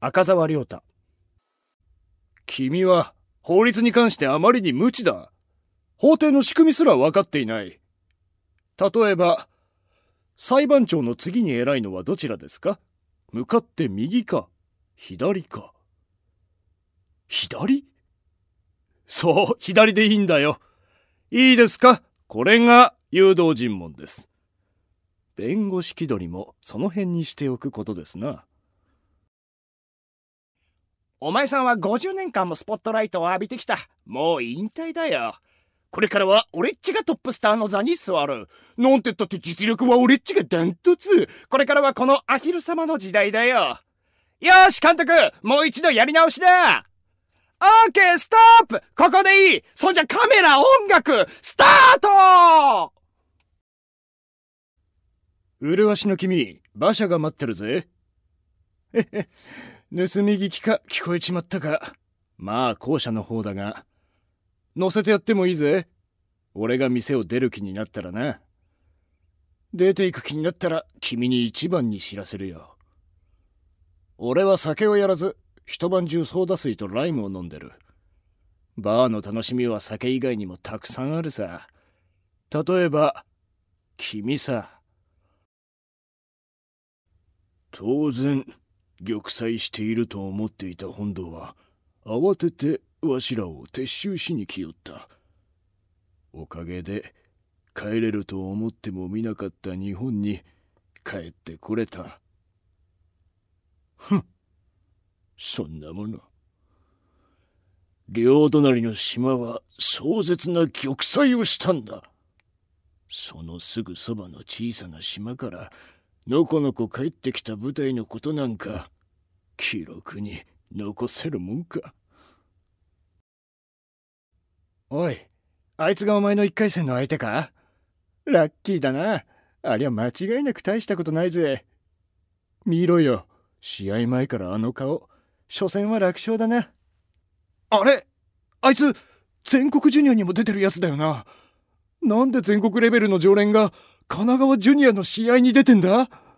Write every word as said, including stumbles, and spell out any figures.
赤澤亮太。君は法律に関してあまりに無知だ。法廷の仕組みすら分かっていない。例えば、裁判長の次に偉いのはどちらですか？向かって右か左か。左？そう、左でいいんだよ。いいですか？これが誘導尋問です。弁護士気取りもその辺にしておくことですな。 お前さんはごじゅうねんかんもスポットライトを浴びてきた。もう引退だよ。これからは俺っちがトップスターの座に座る。なんてったって実力は俺っちがダントツ。これからはこのアヒル様の時代だよ。よし監督、もう一度やり直しだ。オーケーストップ。ここでいい。そんじゃカメラ音楽スタート。 麗しの君、馬車が待ってるぜ。へへ、盗み聞きか聞こえちまったか。まあ後者の方だが、乗せてやってもいいぜ。俺が店を出る気になったらな。出ていく気になったら君に一番に知らせるよ。俺は酒をやらず一晩中ソーダ水とライムを飲んでる。バーの楽しみは酒以外にもたくさんあるさ。例えば君さ。当然玉砕していると思っていた本堂は慌ててわしらを撤収しに来よった。おかげで帰れると思ってもみなかった日本に帰ってこれた。ふん、そんなもの。両隣の島は壮絶な玉砕をしたんだ。そのすぐそばの小さな島からのこのこ帰ってきた部隊のことなんか記録に残せるもんか。おい、あいつがお前の一回戦の相手か？ラッキーだな。ありゃ間違いなく大したことないぜ。見ろよ、試合前からあの顔。初戦は楽勝だな。あれ？あいつ全国ジュニアにも出てるやつだよな。なんで全国レベルの常連が神奈川ジュニアの試合に出てんだ？